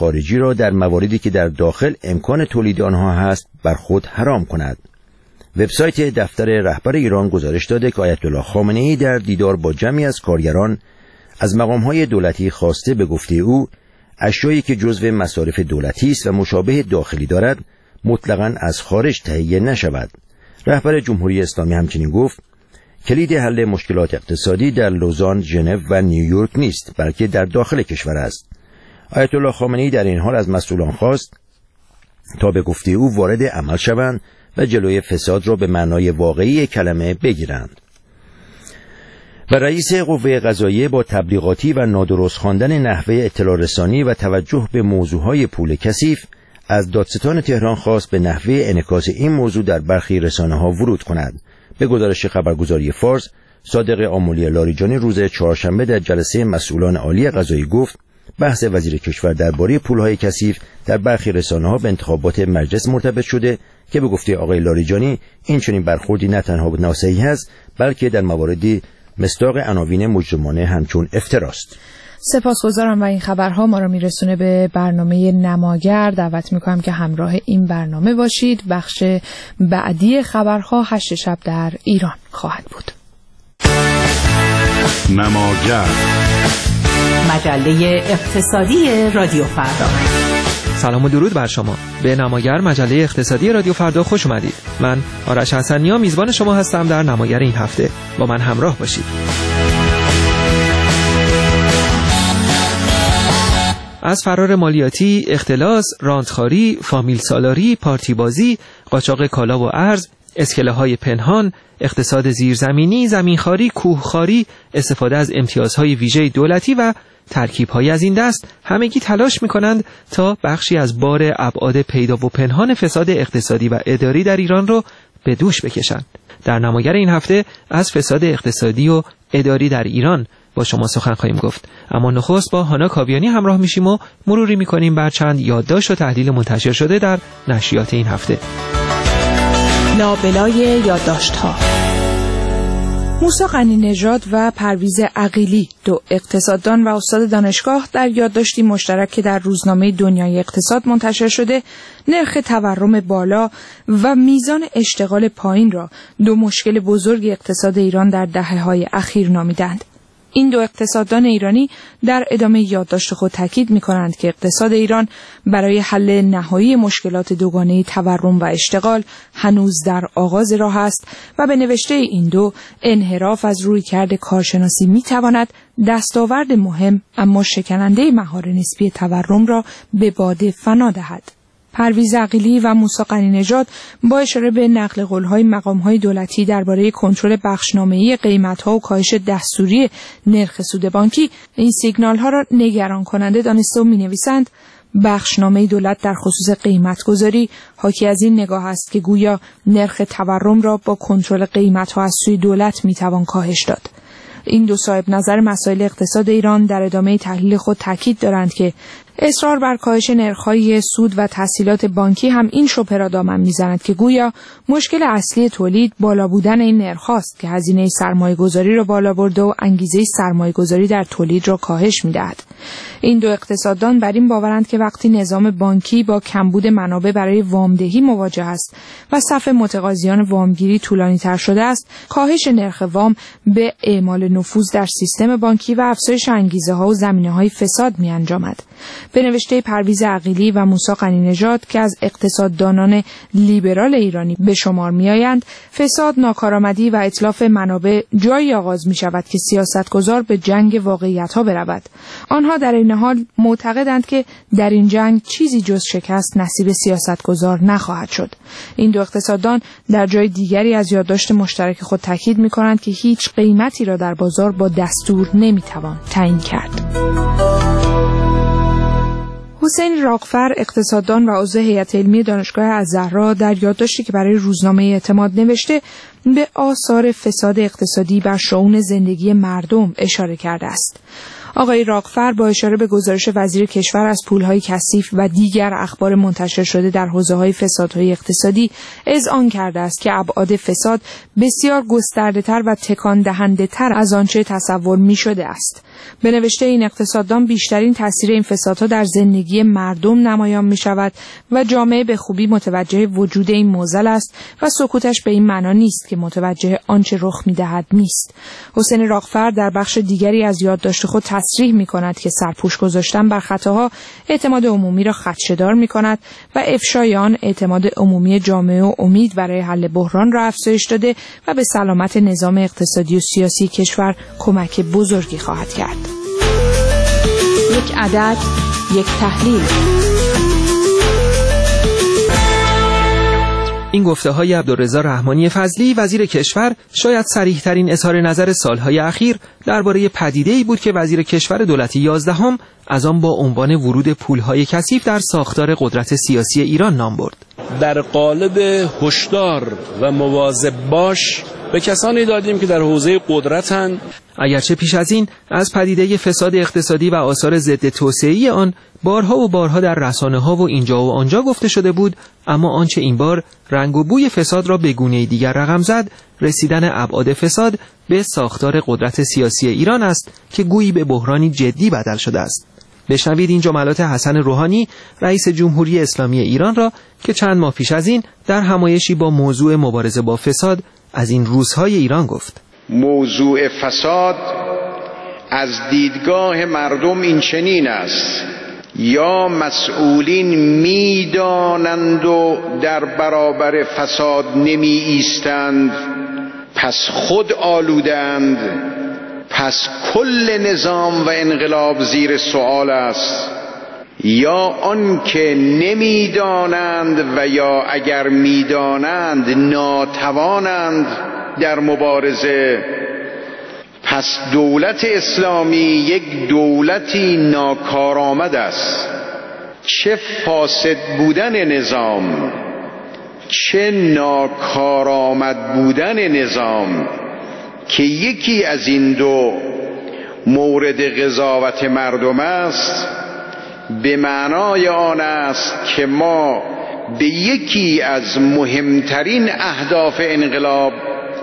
خارجی را در مواردی که در داخل امکان تولید آنها هست بر خود حرام کند. وبسایت دفتر رهبر ایران گزارش داده که آیت الله خامنه‌ای در دیدار با جمعی از کارگران از مقام‌های دولتی خواسته به گفته او اشیایی که جزو مصارف دولتی است و مشابه داخلی دارد مطلقاً از خارج تهیه نشود. رهبر جمهوری اسلامی همچنین گفت کلید حل مشکلات اقتصادی در لوزان، ژنو و نیویورک نیست، بلکه در داخل کشور است. آیت الله خامنه‌ای در این حال از مسئولان خواست تا به گفته او وارد عمل شوند و جلوی فساد را به معنای واقعی کلمه بگیرند. و رئیس قوه قضاییه با تبلیغاتی و نادرست خواندن نحوه اطلاع رسانی و توجه به موضوعهای پول کثیف از دادستان تهران خواست به نحوه انعکاس این موضوع در برخی رسانه‌ها ورود کند. به گزارش خبرگزاری فارس، صادق آملی لاریجانی روز چهارشنبه در جلسه مسئولان عالی قضایی گفت بحث وزیر کشور درباره پولهای کثیف در برخی رسانه‌ها به انتخابات مجلس مرتبط شده که به گفته آقای لاریجانی این چنین برخوردی نه تنها ناصحیح است بلکه در مواردی مصداق عناوین مجرمانه همچون افتراست. سپاسگزارم و این خبرها ما را میرسونه به برنامه نماگر. دعوت میکنم که همراه این برنامه باشید. بخش بعدی خبرها 8 شب در ایران خواهد بود. نماگر، مجله اقتصادی رادیو فردا. سلام و درود بر شما. به نماگر مجله اقتصادی رادیو فردا خوش اومدید. من آرش حسنیا میزبان شما هستم در نماگر این هفته. با من همراه باشید. از فرار مالیاتی، اختلاس، رانتخاری، فامیل سالاری، پارتی بازی، قاچاق کالا و ارز، اسکله‌های پنهان، اقتصاد زیرزمینی، زمینخواری، کوهخواری، استفاده از امتیازهای ویژه دولتی و ترکیب‌هایی از این دست همگی تلاش می‌کنند تا بخشی از بار ابعاد پیدا و پنهان فساد اقتصادی و اداری در ایران رو به دوش بکشند. در نماگر این هفته از فساد اقتصادی و اداری در ایران با شما سخن خواهیم گفت. اما نخست با هانا کاویانی همراه میشیم و مروری می‌کنیم بر چند یادداشت و تحلیل منتشر شده در نشریات این هفته. لابلای یادداشت‌ها. موسی غنی‌نژاد و پرویز عقیلی، دو اقتصاددان و استاد دانشگاه، در یادداشتی مشترک که در روزنامه دنیای اقتصاد منتشر شده، نرخ تورم بالا و میزان اشتغال پایین را دو مشکل بزرگ اقتصاد ایران در دهه‌های اخیر نامیدند. این دو اقتصاددان ایرانی در ادامه یادداشت خود تاکید می‌کنند که اقتصاد ایران برای حل نهایی مشکلات دوگانه تورم و اشتغال هنوز در آغاز راه است و به نوشته این دو انحراف از رویکرد کارشناسی می‌تواند دستاورد مهم اما شکننده مهار نسبی تورم را به باد فنا دهد. پرویز عقیلی و موسی غنی‌نژاد با اشاره به نقل قول‌های مقام‌های دولتی درباره کنترل بخشنامه‌ای قیمت‌ها و کاهش دستوری نرخ سود بانکی این سیگنال‌ها را نگران کننده دانسته و می‌نویسند بخشنامه دولت در خصوص قیمت‌گذاری حاکی از این نگاه است که گویا نرخ تورم را با کنترل قیمت‌ها از سوی دولت می‌توان کاهش داد. این دو صاحب نظر مسائل اقتصاد ایران در ادامه تحلیل خود تاکید دارند که اصرار بر کاهش نرخ‌های سود و تسهیلات بانکی هم این شبهه را دامن می‌زند که گویا مشکل اصلی تولید بالا بودن این نرخ‌هاست که هزینه سرمایه‌گذاری را بالا برده و انگیزه سرمایه‌گذاری در تولید را کاهش می‌دهد. این دو اقتصاددان بر این باورند که وقتی نظام بانکی با کمبود منابع برای وامدهی مواجه است و صف متقاضیان وامگیری طولانی‌تر شده است، کاهش نرخ وام به اعمال نفوذ در سیستم بانکی و افزایش انگیزه‌ها و زمینه‌های فساد می‌انجامد. به نوشته پرویز عقیلی و موسی غنی‌نژاد که از اقتصاددانان لیبرال ایرانی به شمار می‌آیند، فساد، ناکارآمدی و اتلاف منابع جایی آغاز می‌شود که سیاستگزار به جنگ واقعیت‌ها برود. آنها در این حال معتقدند که در این جنگ چیزی جز شکست نصیب سیاستگزار نخواهد شد. این دو اقتصاددان در جای دیگری از یادداشت مشترک خود تاکید می‌کنند که هیچ قیمتی را در بازار با دستور نمی‌توان تعیین کرد. حسین راغفر، اقتصاددان و عضو هیئت علمی دانشگاه الزهرا، در یادداشتی که برای روزنامه اعتماد نوشته به آثار فساد اقتصادی بر شئون زندگی مردم اشاره کرده است. آقای راغفر با اشاره به گزارش وزیر کشور از پولهای کثیف و دیگر اخبار منتشر شده در حوزه‌های فسادهای اقتصادی اذعان کرده است که ابعاد فساد بسیار گسترده‌تر و تکان دهنده‌تر از آنچه تصور می‌شده است. به نوشته این اقتصاددان بیشترین تاثیر این فسادها در زندگی مردم نمایان می‌شود و جامعه به خوبی متوجه وجود این معضل است و سکوتش به این معنا نیست که متوجه آنچه رخ می‌دهد نیست. حسین راغفر در بخش دیگری از یادداشت خود تصریح می‌کند که سرپوش گذاشتن بر خطاها اعتماد عمومی را خدشه‌دار می‌کند و افشای آن اعتماد عمومی جامعه و امید برای حل بحران را افزایش داده و به سلامت نظام اقتصادی و سیاسی کشور کمک بزرگی خواهد کرد. یک عدد، یک تحلیل. این گفته‌های عبدالرضا رحمانی فضلی وزیر کشور شاید صریح‌ترین اظهار نظر سالهای اخیر درباره پدیده‌ای بود که وزیر کشور دولت 11 از آن با عنوان ورود پول‌های کثیف در ساختار قدرت سیاسی ایران نام برد. در قالب هشدار و مواظب باش به کسانی دادیم که در حوزه قدرتند. اگرچه پیش از این از پدیده فساد اقتصادی و آثار ضد توسعه‌ای آن بارها و بارها در رسانه‌ها و اینجا و آنجا گفته شده بود، اما آنچه این بار رنگ و بوی فساد را به گونه‌ای دیگر رقم زد، رسیدن ابعاد فساد به ساختار قدرت سیاسی ایران است که گویی به بحرانی جدی بدل شده است. بشنوید این جملات حسن روحانی رئیس جمهوری اسلامی ایران را که چند ماه پیش از این در همایشی با موضوع مبارزه با فساد از این روزهای ایران گفت. موضوع فساد از دیدگاه مردم این چنین است: یا مسئولین میدانند و در برابر فساد نمی ایستند پس خود آلودند، پس کل نظام و انقلاب زیر سوال است، یا آن که نمیدانند و یا اگر میدانند ناتوانند در مبارزه. پس دولت اسلامی یک دولتی ناکارآمد است. چه فاسد بودن نظام، چه ناکارآمد بودن نظام که یکی از این دو مورد قضاوت مردم است، به معنای آن است که ما به یکی از مهمترین اهداف انقلاب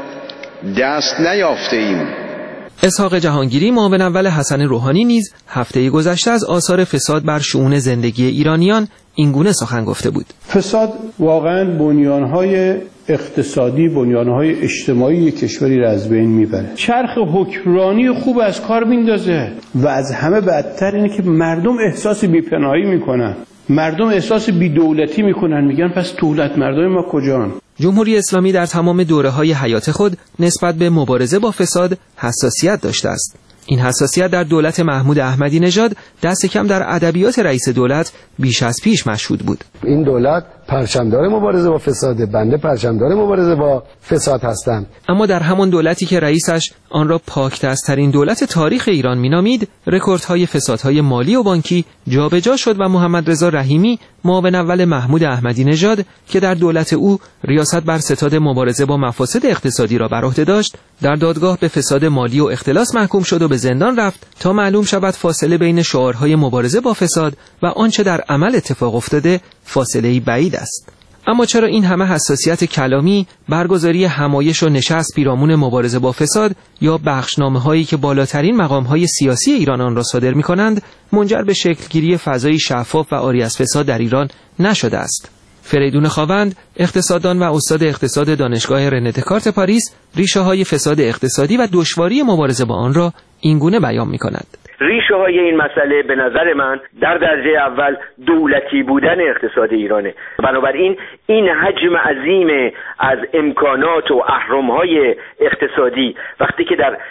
دست نیافته ایم. اسحاق جهانگیری معاون اول حسن روحانی نیز هفته گذشته از آثار فساد بر شئون زندگی ایرانیان اینگونه سخن گفته بود. فساد واقعا بنیانهای اقتصادی، بنیانهای اجتماعی کشوری را از بین میبره. چرخ حکمرانی خوب از کار میندازه و از همه بدتر اینه که مردم احساس بی‌پناهی میکنن، مردم احساس بی‌دولتی میکنن، میگن پس دولت مردم ما کجان؟ جمهوری اسلامی در تمام دوره‌های حیات خود نسبت به مبارزه با فساد حساسیت داشته است. این حساسیت در دولت محمود احمدی نژاد دست کم در ادبیات رئیس دولت بیش از پیش مشهود بود. این دولت پرچمدار مبارزه با فساده، بنده پرچمدار مبارزه با فساد هستم. اما در همان دولتی که رئیسش آن را پاک‌دست‌ترین دولت تاریخ ایران مینامید، رکوردهای فسادهای مالی و بانکی جابجا شد و محمد رضا رحیمی معاون اول محمود احمدی نژاد که در دولت او ریاست بر ستاد مبارزه با مفاسد اقتصادی را بر عهده داشت، در دادگاه به فساد مالی و اختلاس محکوم شد و به زندان رفت تا معلوم شود فاصله بین شعارهای مبارزه با فساد و آنچه در عمل اتفاق افتاده فاصله‌ای بعید است. اما چرا این همه حساسیت کلامی، برگزاری همایش و نشست پیرامون مبارزه با فساد یا بخشنامه‌هایی که بالاترین مقام‌های سیاسی ایران آن را صادر می‌کنند منجر به شکلگیری فضایی شفاف و عاری از فساد در ایران نشده است؟ فریدون خاوند، اقتصاددان و استاد اقتصاد دانشگاه رنه دکارت پاریس، ریشه‌های فساد اقتصادی و دشواری مبارزه با آن را اینگونه بیان می‌کند. ریشه های این مسئله به نظر من در درجه اول دولتی بودن اقتصاد ایرانه. بنابراین این حجم عظیم از امکانات و اهرم‌های اقتصادی وقتی که در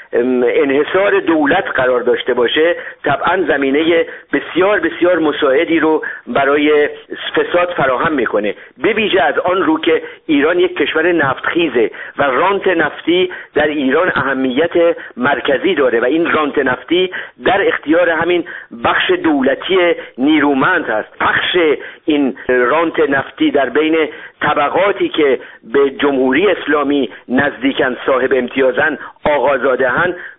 انحصار دولت قرار داشته باشه طبعا زمینه بسیار بسیار مساعدی رو برای فساد فراهم میکنه، به ویژه از آن رو که ایران یک کشور نفتخیزه و رانت نفتی در ایران اهمیت مرکزی داره و این رانت نفتی در اختیار همین بخش دولتی نیرومند هست. بخش این رانت نفتی در بین طبقاتی که به جمهوری اسلامی نزدیکن، صاحب امتیازن، آقازاده‌اند،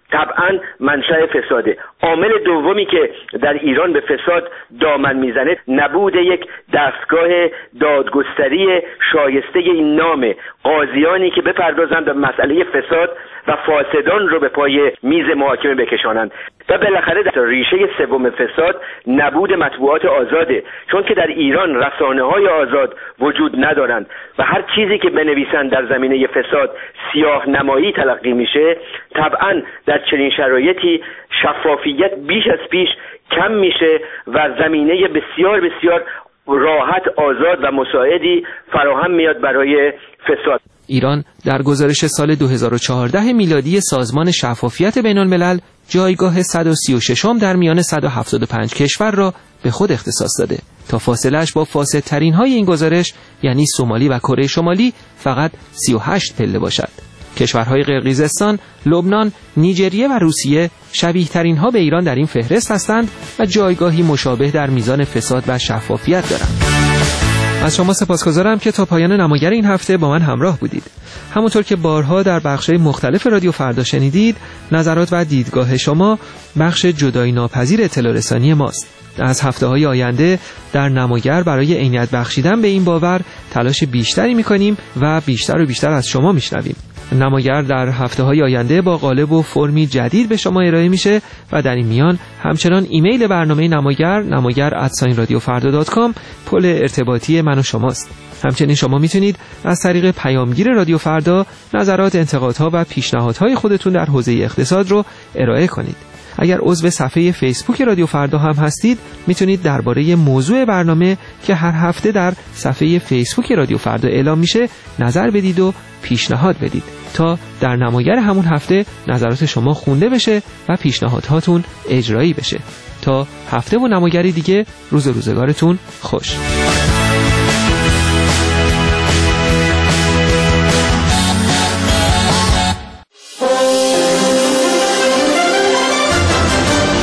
طبعا منشأ فساده. عامل دومی که در ایران به فساد دامن میزنه نبود یک دستگاه دادگستری شایسته این نام، قاضیانی که بپردازند به مسئله فساد و فاسدان رو به پای میز محاکمه بکشانند. و بالاخره در ریشه سوم فساد نبود مطبوعات آزاده، چون که در ایران رسانه‌های آزاد وجود ندارند و هر چیزی که بنویسند در زمینه فساد سیاه نمایی تلقی میشه. طبعا در چنین شرایطی شفافیت بیش از پیش کم میشه و زمینه بسیار بسیار راحت، آزاد و مساعدی فراهم میاد برای فساد. ایران در گزارش سال 2014 میلادی سازمان شفافیت بین الملل جایگاه 136م در میان 175 کشور را به خود اختصاص داده تا فاصله‌اش با فاسدترین های این گزارش یعنی سومالی و کره شمالی فقط 38 پله باشد. کشورهای قرقیزستان، لبنان، نیجریه و روسیه شبیه ترین ها به ایران در این فهرست هستند و جایگاهی مشابه در میزان فساد و شفافیت دارند. از شما سپاسگزارم که تا پایان نماگر این هفته با من همراه بودید. همونطور که بارها در بخش‌های مختلف رادیو فردا شنیدید، نظرات و دیدگاه شما بخش جدایی ناپذیر اطلاع رسانی ماست. از هفته‌های آینده در نماگر برای عینیت بخشیدن به این باور تلاش بیشتری می‌کنیم و بیشتر و بیشتر از شما می‌شنویم. نماگر در هفته‌های آینده با قالب و فرمی جدید به شما ارائه میشه و در این میان همچنان ایمیل برنامه namagar@radiofarda.com پل ارتباطی من و شماست. همچنین شما میتونید از طریق پیامگیر رادیو فردا نظرات، انتقادها و پیشنهادهای خودتون در حوزه اقتصاد رو ارائه کنید. اگر عضو صفحه فیسبوک رادیو فردا هم هستید میتونید درباره موضوع برنامه که هر هفته در صفحه فیسبوک رادیو فردا اعلام میشه نظر بدید و پیشنهاد بدید تا در نماگر همون هفته نظرات شما خونده بشه و پیشنهادهاتون اجرایی بشه. تا هفته و نماگری دیگه، روز و روزگارتون خوش.